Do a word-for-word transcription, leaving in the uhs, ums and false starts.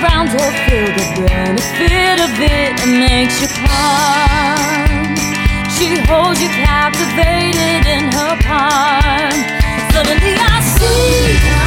around her, feel the benefit of it, and makes you calm. She holds you captivated in her palm. Suddenly I see